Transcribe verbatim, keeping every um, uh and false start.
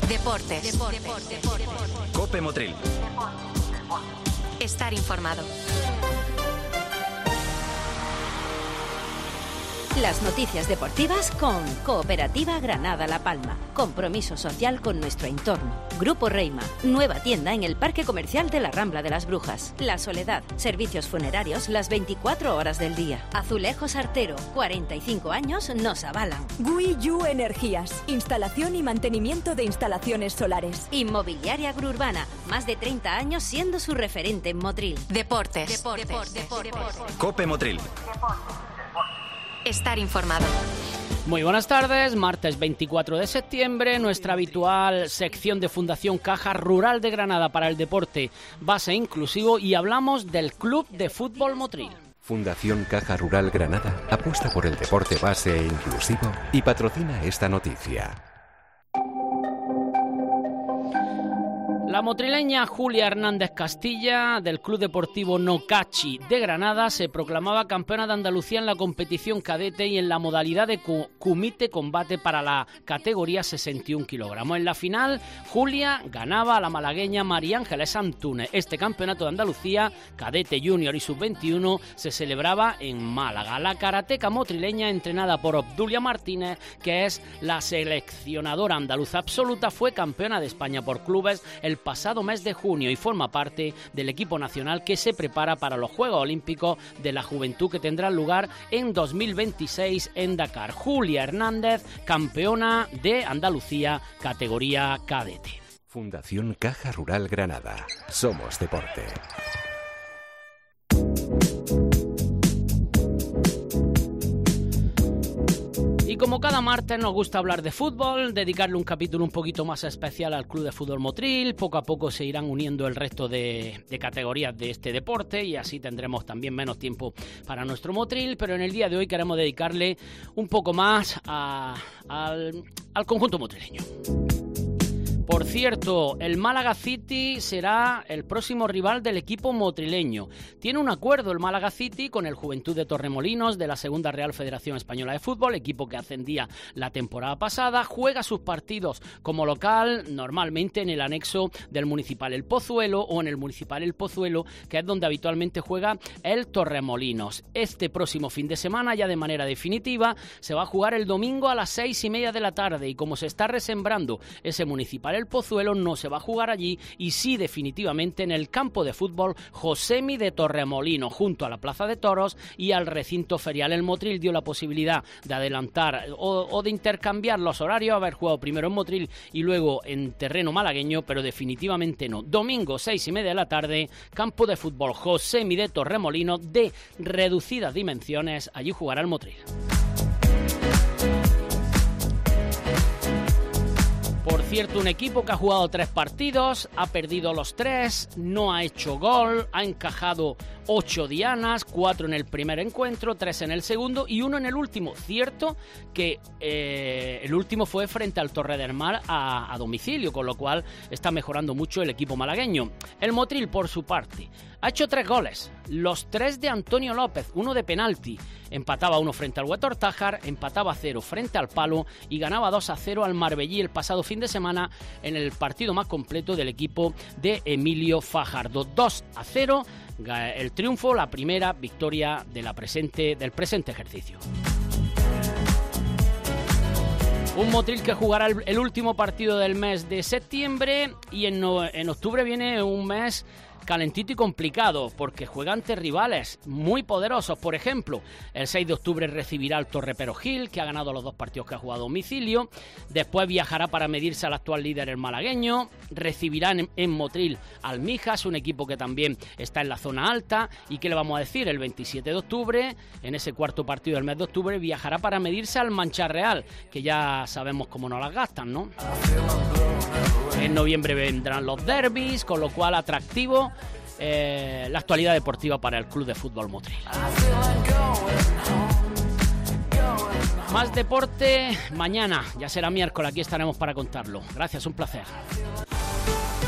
Deportes. Deportes. Deportes. Deportes. Cope Motril. Estar informado. Las noticias deportivas con Cooperativa Granada La Palma. Compromiso social con nuestro entorno. Grupo Reima. Nueva tienda en el Parque Comercial de la Rambla de las Brujas. La Soledad. Servicios funerarios las veinticuatro horas del día. Azulejos Artero. cuarenta y cinco años nos avalan. Guiyu Energías. Instalación y mantenimiento de instalaciones solares. Inmobiliaria Gruurbana. Más de treinta años siendo su referente en Motril. Deportes. Deportes. Deportes. Deportes. Deportes. Cope Motril. Estar informado. Muy buenas tardes, martes veinticuatro de septiembre, nuestra habitual sección de Fundación Caja Rural de Granada para el deporte base inclusivo y hablamos del Club de Fútbol Motril. Fundación Caja Rural Granada apuesta por el deporte base e inclusivo y patrocina esta noticia. La motrileña Julia Hernández Castilla, del Club Deportivo Nocachi de Granada, se proclamaba campeona de Andalucía en la competición cadete y en la modalidad de Kumite Combate para la categoría sesenta y un kilogramos. En la final, Julia ganaba a la malagueña María Ángeles Antúnez. Este campeonato de Andalucía, cadete junior y sub veintiuno, se celebraba en Málaga. La karateca motrileña, entrenada por Obdulia Martínez, que es la seleccionadora andaluza absoluta, fue campeona de España por clubes el pasado mes de junio y forma parte del equipo nacional que se prepara para los Juegos Olímpicos de la Juventud que tendrán lugar en dos mil veintiséis en Dakar. Julia Hernández, campeona de Andalucía, categoría cadete. Fundación Caja Rural Granada. Somos deporte. Y como cada martes nos gusta hablar de fútbol, dedicarle un capítulo un poquito más especial al Club de Fútbol Motril. Poco a poco se irán uniendo el resto de, de categorías de este deporte y así tendremos también menos tiempo para nuestro Motril, pero en el día de hoy queremos dedicarle un poco más a, al, al conjunto motrileño. Por cierto, el Málaga City será el próximo rival del equipo motrileño. Tiene un acuerdo el Málaga City con el Juventud de Torremolinos de la Segunda Real Federación Española de Fútbol, equipo que ascendía la temporada pasada. Juega sus partidos como local normalmente en el anexo del Municipal El Pozuelo o en el Municipal El Pozuelo, que es donde habitualmente juega el Torremolinos. Este próximo fin de semana, ya de manera definitiva, se va a jugar el domingo a las seis y media de la tarde y como se está resembrando ese Municipal El Pozuelo, no se va a jugar allí y sí definitivamente en el campo de fútbol Josemi de Torremolinos, junto a la Plaza de Toros y al recinto ferial. El Motril dio la posibilidad de adelantar o, o de intercambiar los horarios, haber jugado primero en Motril y luego en terreno malagueño, pero definitivamente no. Domingo seis y media de la tarde, campo de fútbol Josemi de Torremolinos de reducidas dimensiones, allí jugará el Motril. Por cierto, un equipo que ha jugado tres partidos, ha perdido los tres, no ha hecho gol, ha encajado ocho dianas, cuatro en el primer encuentro, tres en el segundo y uno en el último. Cierto que eh, el último fue frente al Torre del Mar a, a domicilio, con lo cual está mejorando mucho el equipo malagueño. El Motril, por su parte, ha hecho tres goles, los tres de Antonio López, uno de penalti. Empataba uno frente al Huetor Tájar, empataba cero frente al Palo y ganaba dos a cero al Marbellí el pasado fin de semana en el partido más completo del equipo de Emilio Fajardo. dos a cero, el triunfo, la primera victoria de la presente, del presente ejercicio. Un Motril que jugará el, el último partido del mes de septiembre y en, no, en octubre viene un mes calentito y complicado porque juega ante rivales muy poderosos. Por ejemplo, el seis de octubre recibirá al Torrepero Gil, que ha ganado los dos partidos que ha jugado a domicilio. Después viajará para medirse al actual líder, el malagueño. Recibirá en, en Motril al Mijas, un equipo que también está en la zona alta. ¿Y qué le vamos a decir? El veintisiete de octubre, en ese cuarto partido del mes de octubre, viajará para medirse al Mancha Real, que ya sabemos cómo no las gastan, ¿no? En noviembre vendrán los derbis, con lo cual atractivo eh, la actualidad deportiva para el Club de Fútbol Motril. Más deporte mañana, ya será miércoles, aquí estaremos para contarlo. Gracias, un placer.